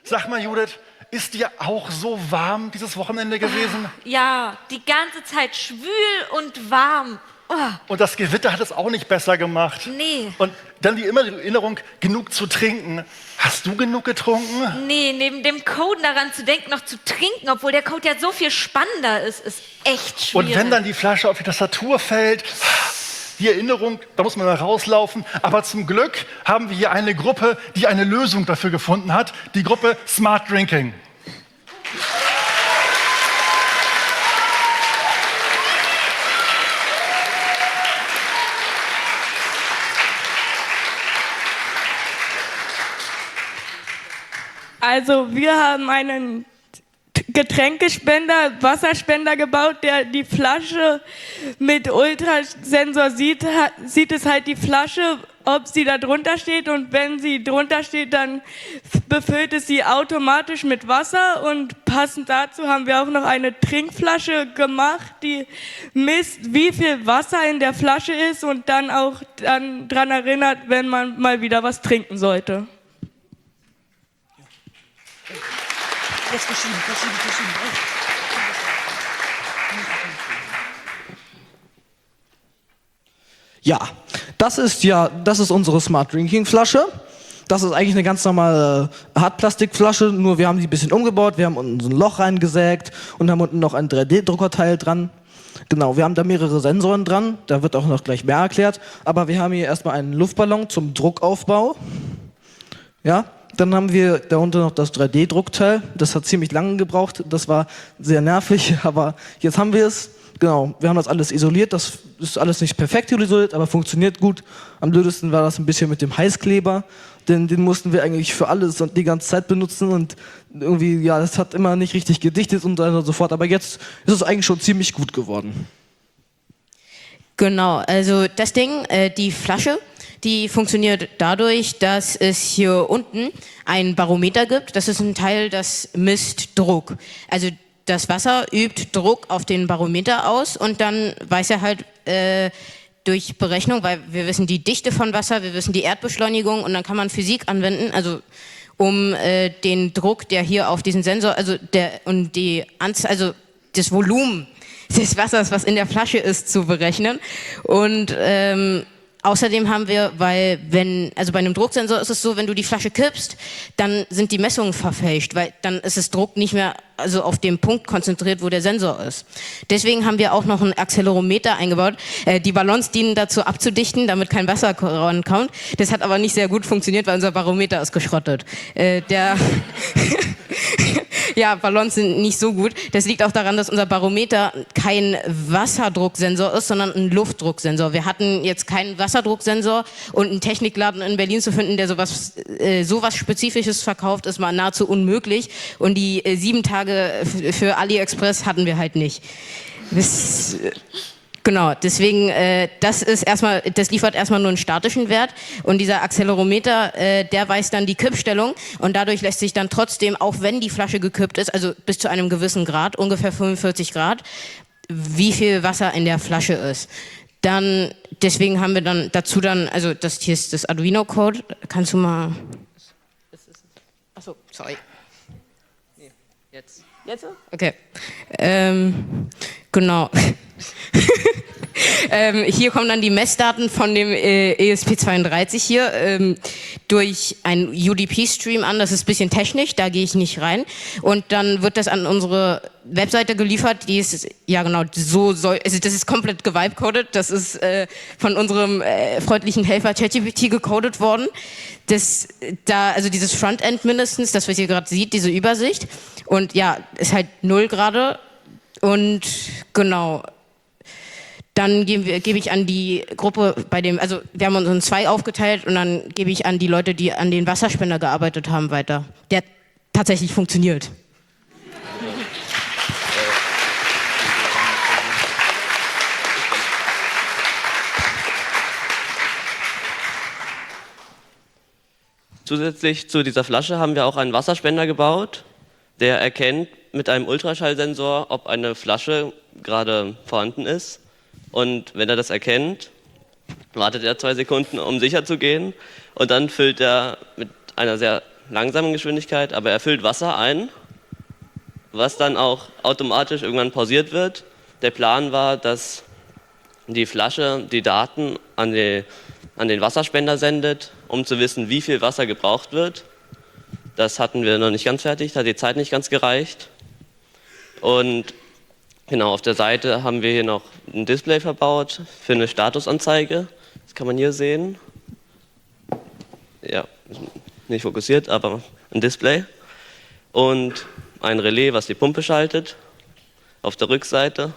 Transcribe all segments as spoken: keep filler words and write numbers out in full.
Sag mal, Judith, ist dir auch so warm dieses Wochenende gewesen? Ja, die ganze Zeit schwül und warm. Oh. Und das Gewitter hat es auch nicht besser gemacht. Nee. Und dann die immer die Erinnerung, genug zu trinken. Hast du genug getrunken? Nee, neben dem Code daran zu denken, noch zu trinken, obwohl der Code ja so viel spannender ist, ist echt schwierig. Und wenn dann die Flasche auf die Tastatur fällt, die Erinnerung, da muss man mal rauslaufen. Aber zum Glück haben wir hier eine Gruppe, die eine Lösung dafür gefunden hat. Die Gruppe Smart Drinking. Also wir haben einen Getränkespender, Wasserspender gebaut, der die Flasche mit Ultrasensor sieht, sieht es halt die Flasche, ob sie da drunter steht, und wenn sie drunter steht, dann befüllt es sie automatisch mit Wasser, und passend dazu haben wir auch noch eine Trinkflasche gemacht, die misst, wie viel Wasser in der Flasche ist und dann auch dann daran erinnert, wenn man mal wieder was trinken sollte. Jetzt verschieben, verschieben, verschieben. Ja, das ist ja, das ist unsere Smart Drinking Flasche. Das ist eigentlich eine ganz normale Hartplastikflasche, nur wir haben die ein bisschen umgebaut. Wir haben unten so ein Loch reingesägt und haben unten noch ein drei D-Druckerteil dran. Genau, wir haben da mehrere Sensoren dran, da wird auch noch gleich mehr erklärt. Aber wir haben hier erstmal einen Luftballon zum Druckaufbau. Ja. Dann haben wir darunter noch das drei D-Druckteil. Das hat ziemlich lange gebraucht. Das war sehr nervig, aber jetzt haben wir es. Genau, wir haben das alles isoliert. Das ist alles nicht perfekt isoliert, aber funktioniert gut. Am blödesten war das ein bisschen mit dem Heißkleber, denn den mussten wir eigentlich für alles und die ganze Zeit benutzen, und irgendwie, ja, das hat immer nicht richtig gedichtet und so weiter und so fort. Aber jetzt ist es eigentlich schon ziemlich gut geworden. Genau, also das Ding, äh, die Flasche, die funktioniert dadurch, dass es hier unten ein Barometer gibt. Das ist ein Teil, das misst Druck. Also das Wasser übt Druck auf den Barometer aus, und dann weiß er halt äh, durch Berechnung, weil wir wissen die Dichte von Wasser, wir wissen die Erdbeschleunigung, und dann kann man Physik anwenden, also um äh, den Druck, der hier auf diesen Sensor, also der und die Anzahl, also das Volumen des Wassers, was in der Flasche ist, zu berechnen. Und ähm, außerdem haben wir, weil wenn, also bei einem Drucksensor ist es so, wenn du die Flasche kippst, dann sind die Messungen verfälscht, weil dann ist das Druck nicht mehr also auf dem Punkt konzentriert, wo der Sensor ist. Deswegen haben wir auch noch ein Accelerometer eingebaut. Äh, die Ballons dienen dazu abzudichten, damit kein Wasser rankommt. Das hat aber nicht sehr gut funktioniert, weil unser Barometer ist geschrottet. Äh, der Ja, Ballons sind nicht so gut. Das liegt auch daran, dass unser Barometer kein Wasserdrucksensor ist, sondern ein Luftdrucksensor. Wir hatten jetzt keinen Wasserdrucksensor, und einen Technikladen in Berlin zu finden, der sowas, äh, sowas Spezifisches verkauft, ist mal nahezu unmöglich. Und die äh, sieben Tage für AliExpress hatten wir halt nicht. Das, äh, Genau, deswegen, äh, das ist erstmal, das liefert erstmal nur einen statischen Wert, und dieser Accelerometer, äh, der weiß dann die Kippstellung, und dadurch lässt sich dann trotzdem, auch wenn die Flasche gekippt ist, also bis zu einem gewissen Grad, ungefähr fünfundvierzig Grad, wie viel Wasser in der Flasche ist. Dann, deswegen haben wir dann dazu dann, also das hier ist das Arduino-Code, kannst du mal... Achso, sorry. Nee, jetzt. Jetzt? Okay. Ähm, genau. ähm, hier kommen dann die Messdaten von dem äh, E S P zweiunddreißig hier ähm, durch einen U D P-Stream an. Das ist ein bisschen technisch, da gehe ich nicht rein. Und dann wird das an unsere Webseite geliefert. Die ist, ja genau, so soll, also das ist komplett gewibecoded. Das ist äh, von unserem äh, freundlichen Helfer ChatGPT gecodet worden. Das, da, also dieses Frontend mindestens, das was ihr gerade seht, diese Übersicht. Und ja, ist halt null gerade. Und genau, dann gebe, gebe ich an die Gruppe bei dem, also wir haben uns in zwei aufgeteilt, und dann gebe ich an die Leute, die an den Wasserspender gearbeitet haben, weiter. Der tatsächlich funktioniert. Zusätzlich zu dieser Flasche haben wir auch einen Wasserspender gebaut, der erkennt mit einem Ultraschallsensor, ob eine Flasche gerade vorhanden ist. Und wenn er das erkennt, wartet er zwei Sekunden, um sicher zu gehen. Und dann füllt er mit einer sehr langsamen Geschwindigkeit, aber er füllt Wasser ein, was dann auch automatisch irgendwann pausiert wird. Der Plan war, dass die Flasche die Daten an, die, an den Wasserspender sendet, um zu wissen, wie viel Wasser gebraucht wird. Das hatten wir noch nicht ganz fertig, da hat die Zeit nicht ganz gereicht. Und genau, auf der Seite haben wir hier noch ein Display verbaut für eine Statusanzeige. Das kann man hier sehen. Ja, nicht fokussiert, aber ein Display. Und ein Relais, was die Pumpe schaltet. Auf der Rückseite.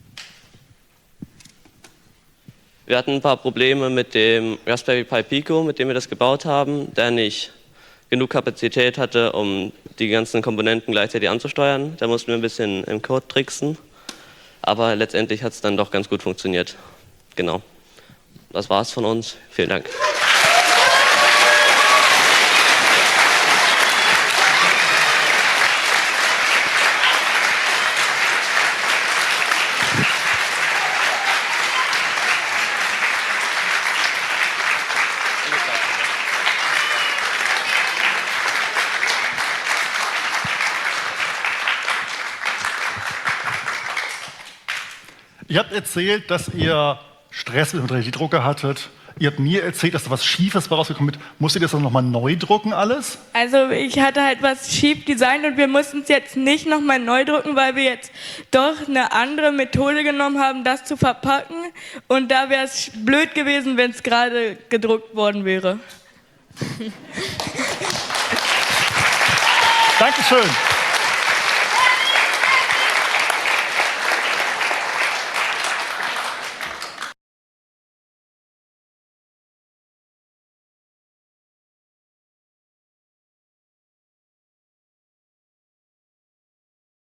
Wir hatten ein paar Probleme mit dem Raspberry Pi Pico, mit dem wir das gebaut haben, der nicht genug Kapazität hatte, um die ganzen Komponenten gleichzeitig anzusteuern. Da mussten wir ein bisschen im Code tricksen. Aber letztendlich hat es dann doch ganz gut funktioniert. Genau. Das war's von uns. Vielen Dank. Ihr habt erzählt, dass ihr Stress mit dem drei D Drucker hattet. Ihr habt mir erzählt, dass da was Schiefes bei rausgekommen ist. Musstet ihr das dann nochmal neu drucken alles? Also ich hatte halt was schief designt und wir mussten es jetzt nicht nochmal neu drucken, weil wir jetzt doch eine andere Methode genommen haben, das zu verpacken. Und da wäre es blöd gewesen, wenn es gerade gedruckt worden wäre. Dankeschön.